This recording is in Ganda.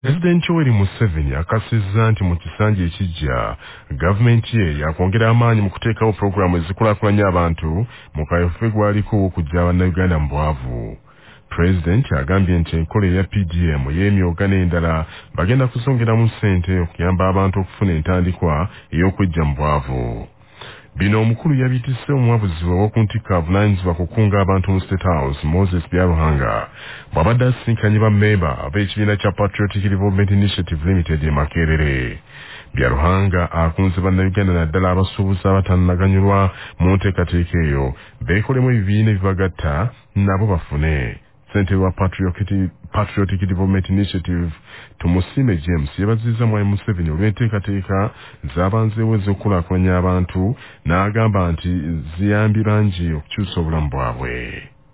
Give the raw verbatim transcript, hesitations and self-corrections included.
President Yoweri Museveni akasizza nti mu kisanja ekijja gavumenti ye yakwongera amaanyi mu kuteekawo pulogulaamu ezikulaakulanya abantu mu kaweefube gwaliko okujja bannayuganda mu bwavu. Pulezidenti agambye nti enkola eya P D M y'emyooga n'endala bagenda kusongeramu ssente okuyamba abantu okufuna entandikwa ey'okweggya mu bwavu. Bino omukulu yabitisse omuwabuzi w'oku ntikko avunaanyizibwa kukunga abantu mu State House Moses Byaruhanga bw'abadde asisinkanye bammemba ab'ekibiina kya Patriotic Development Initiative Limited e Makerere. Byaruhanga akunze bannayuganda naddala abasuubuzi abatannaganyulwa mu nteekateeka eyo beekolemu ebibiina ebibagatta nabo bafune. Ssentebe wa Patriotic, Patriotic Development Initiative Tumusime James yabazizza Mwai Museveni olw'enteekateeka z'abanzeewo ez'okulaakulanya abantu n'agamba nti ziyambye bangi okukyusa obulamu bwabwe.